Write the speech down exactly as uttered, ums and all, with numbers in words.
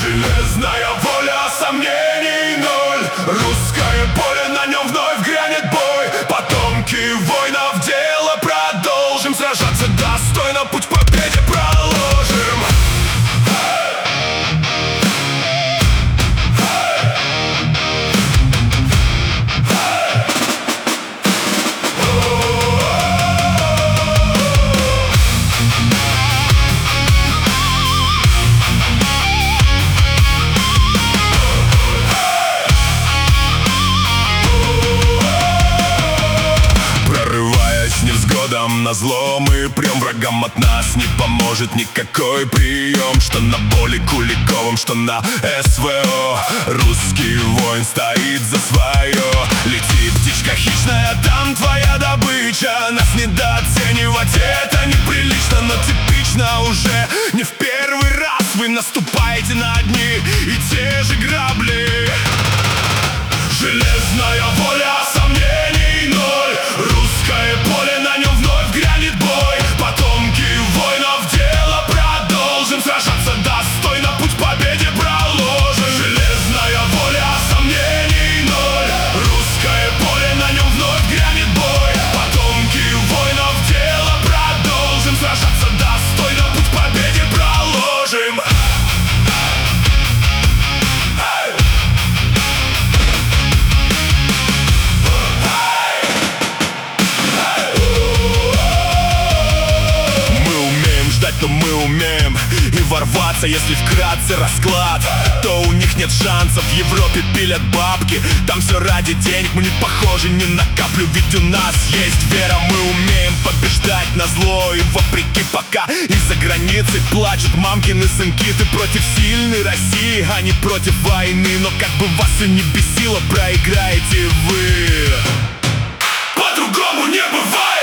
Железная воля, сомнений ноль. Русское поле, на нем вновь грянет бой. Потомки воинов дело продолжим. Сражаться достойно, путь к победе проложим. Невзгодам назло мы прем, врагам от нас не поможет никакой прием. Что на поле Куликовом, что на СВО, русский воин стоит за свое. Летит птичка хищная, там твоя добыча. Нас недооценивать это неприлично, но типично уже не в первый раз вы наступаете на одни и те же грабли. Железная воля, сомнений ноль. Русское поле, на нем вновь грянет бой. Потомки воинов дело продолжим. Сражаться достойно, путь к победе проложим. Железная воля, сомнений ноль. Русское поле, на нем вновь грянет бой. Потомки воинов дело продолжим. Сражаться достойно, путь к победе проложим. Но мы умеем и ворваться, если вкратце расклад, то у них нет шансов. В Европе пилят бабки, там все ради денег. Мы не похожи ни на каплю, ведь у нас есть вера. Мы умеем побеждать на зло и вопреки, пока из-за границы плачут мамкины сынки. Ты против сильной России, а не против войны. Но как бы вас и не бесило, проиграете вы. По-другому не бывает.